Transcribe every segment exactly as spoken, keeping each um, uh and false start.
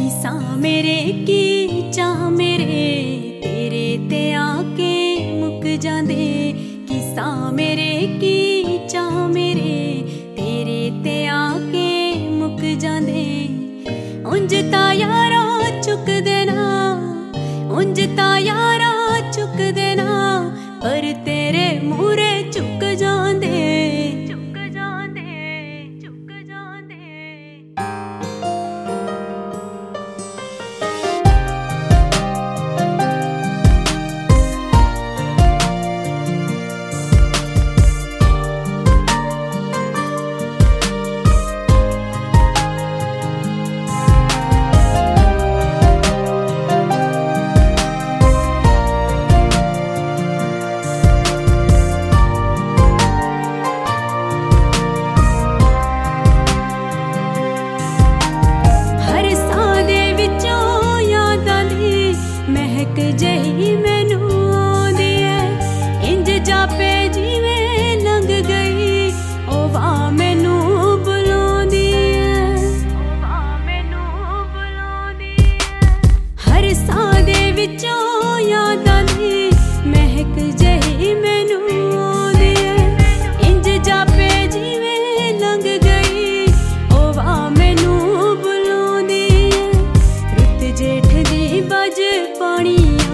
किसा मेरे की चाह मेरे तेरे ते आके मुक जांदे। किसा मेरे की चाह मेरे तेरे ते आके मुक जांदे। उंज ता यारा चुक देना, उंज ता यारा चुक देना, पर तेरे मूरे चुक जांदे, चुक जांदे, चुक जांदे। जही मैनू आंदी है इंज जापे जिवें लंघ गई, ओ वाह मैनू बुलांदी है, ओ वाह मैनू बुलांदी है। हर साह दे विचों याद आंदी महक जही मैनू आंदी है इंज जापे जिवें लंघ गई, ओ वाह मैनू बुलांदी है। रुत जेठ दी बज पानी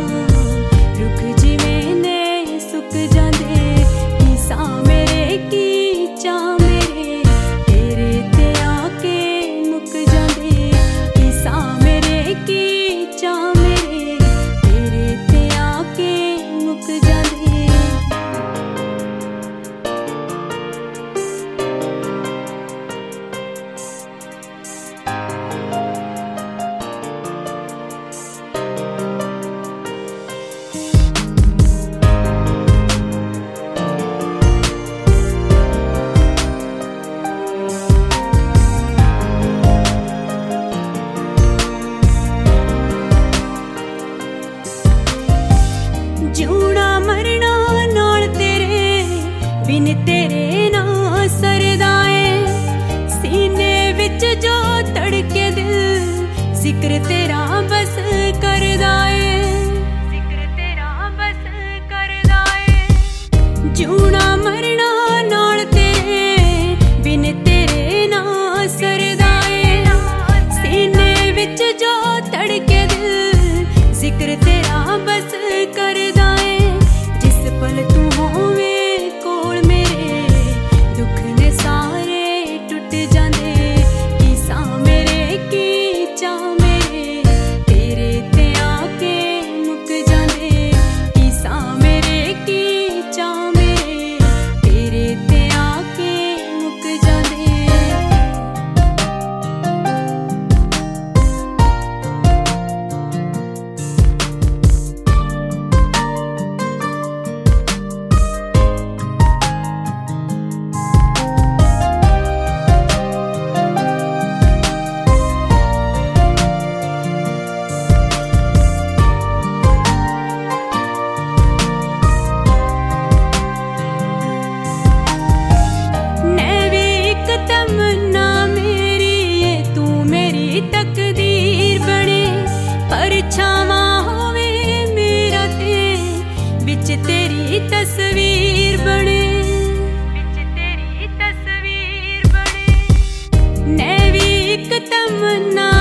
जूना मरना नाल तेरे बिन तेरे ना सरदा है। सीने विच जो तड़के दिल जिक्र तेरा बस करदा है, जिक्र तेरा बस करदा है। जूना मरना नाल तेरे बिन तेरे ना सरदा है। सीने विच जो तड़के दिल जिक्र तेरा बस करदा है। जिस पल तू होवे कोल मेरे दुख ने सारे टुट जांदे। किसा मेरे की चाह मेरे तेरे ते आके मुक जांदे। किसा मेरे की चाह मेरे तेरे ते आके मुक जांदे। तकदीर बने परछावा होवे मेरा ते विच तेरी तस्वीर बने, विच तेरी तस्वीर बने। मैं भी एक तमन्ना